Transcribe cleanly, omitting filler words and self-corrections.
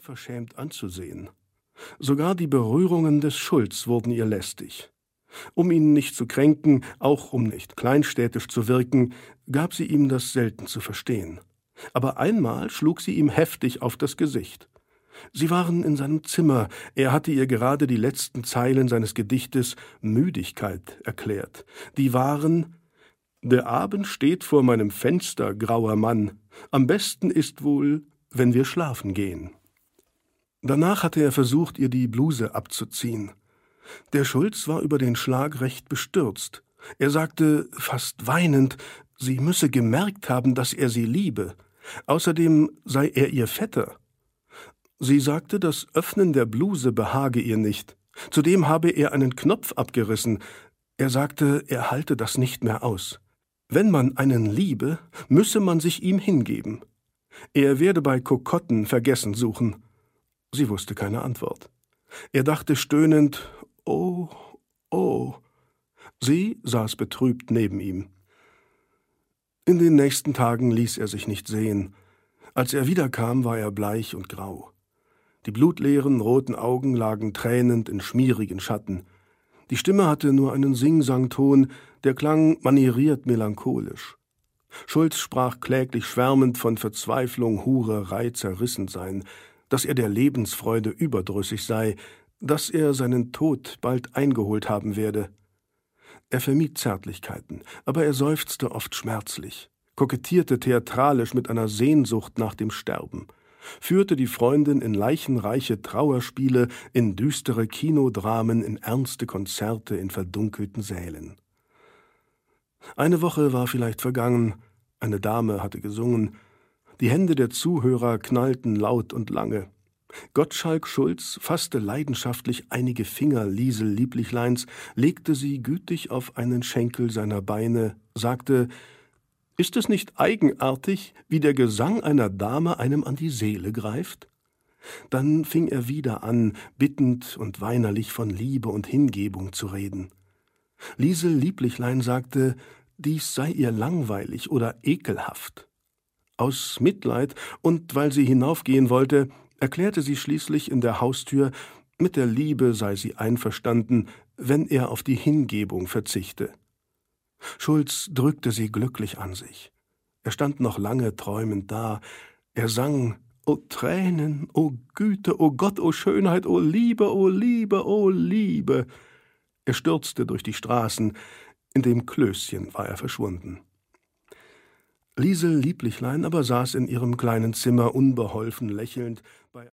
unverschämt anzusehen. Sogar die Berührungen des Schulz wurden ihr lästig. Um ihn nicht zu kränken, auch um nicht kleinstädtisch zu wirken, gab sie ihm das selten zu verstehen. Aber einmal schlug sie ihm heftig auf das Gesicht. Sie waren in seinem Zimmer, er hatte ihr gerade die letzten Zeilen seines Gedichtes »Müdigkeit« erklärt. Die waren: »Der Abend steht vor meinem Fenster, grauer Mann. Am besten ist wohl, wenn wir schlafen gehen.« Danach hatte er versucht, ihr die Bluse abzuziehen. Der Schulz war über den Schlag recht bestürzt. Er sagte, fast weinend, sie müsse gemerkt haben, dass er sie liebe. Außerdem sei er ihr Vetter. Sie sagte, das Öffnen der Bluse behage ihr nicht. Zudem habe er einen Knopf abgerissen. Er sagte, er halte das nicht mehr aus. Wenn man einen liebe, müsse man sich ihm hingeben. Er werde bei Kokotten Vergessen suchen. Sie wusste keine Antwort. Er dachte stöhnend, »Oh, oh.« Sie saß betrübt neben ihm. In den nächsten Tagen ließ er sich nicht sehen. Als er wiederkam, war er bleich und grau. Die blutleeren, roten Augen lagen tränend in schmierigen Schatten. Die Stimme hatte nur einen Singsangton, der klang manieriert melancholisch. Schulz sprach kläglich schwärmend von Verzweiflung, Hurerei, Zerrissensein, dass er der Lebensfreude überdrüssig sei, dass er seinen Tod bald eingeholt haben werde. Er vermied Zärtlichkeiten, aber er seufzte oft schmerzlich, kokettierte theatralisch mit einer Sehnsucht nach dem Sterben, führte die Freundin in leichenreiche Trauerspiele, in düstere Kinodramen, in ernste Konzerte in verdunkelten Sälen. Eine Woche war vielleicht vergangen, eine Dame hatte gesungen, die Hände der Zuhörer knallten laut und lange. Gottschalk Schulz fasste leidenschaftlich einige Finger Liesel Lieblichleins, legte sie gütig auf einen Schenkel seiner Beine, sagte, »Ist es nicht eigenartig, wie der Gesang einer Dame einem an die Seele greift?« Dann fing er wieder an, bittend und weinerlich von Liebe und Hingebung zu reden. Liesel Lieblichlein sagte, dies sei ihr langweilig oder ekelhaft. Aus Mitleid und weil sie hinaufgehen wollte, erklärte sie schließlich in der Haustür, mit der Liebe sei sie einverstanden, wenn er auf die Hingebung verzichte. Schulz drückte sie glücklich an sich. Er stand noch lange träumend da. Er sang, »O Tränen, o Güte, o Gott, o Schönheit, o Liebe, o Liebe, o Liebe!« Er stürzte durch die Straßen. In dem Klößchen war er verschwunden. Liesel Lieblichlein aber saß in ihrem kleinen Zimmer unbeholfen lächelnd, bei